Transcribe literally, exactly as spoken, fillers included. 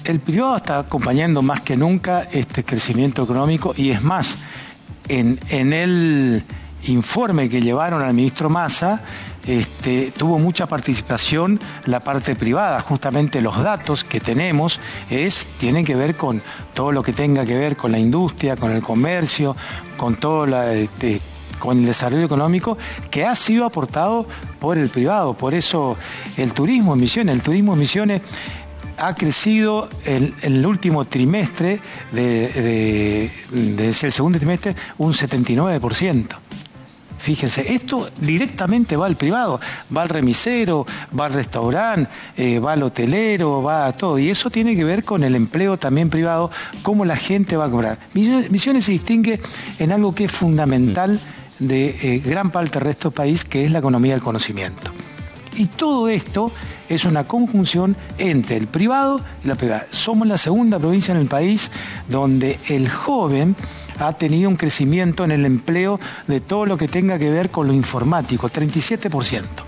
el privado está acompañando más que nunca este crecimiento económico y es más, en, en el informe que llevaron al ministro Massa, Este, tuvo mucha participación la parte privada. Justamente los datos que tenemos es, tienen que ver con todo lo que tenga que ver con la industria, con el comercio, con todo la, este, con el desarrollo económico que ha sido aportado por el privado. Por eso el turismo en Misiones, el turismo en Misiones ha crecido en el, el último trimestre, de, de, de, de el segundo trimestre, un setenta y nueve por ciento. Fíjense, esto directamente va al privado, va al remisero, va al restaurante, eh, va al hotelero, va a todo. Y eso tiene que ver con el empleo también privado, cómo la gente va a cobrar. Misiones, Misiones se distingue en algo que es fundamental de eh, gran parte del resto del país, que es la economía del conocimiento. Y todo esto es una conjunción entre el privado y la privada. Somos la segunda provincia en el país donde el joven ha tenido un crecimiento en el empleo de todo lo que tenga que ver con lo informático, treinta y siete por ciento.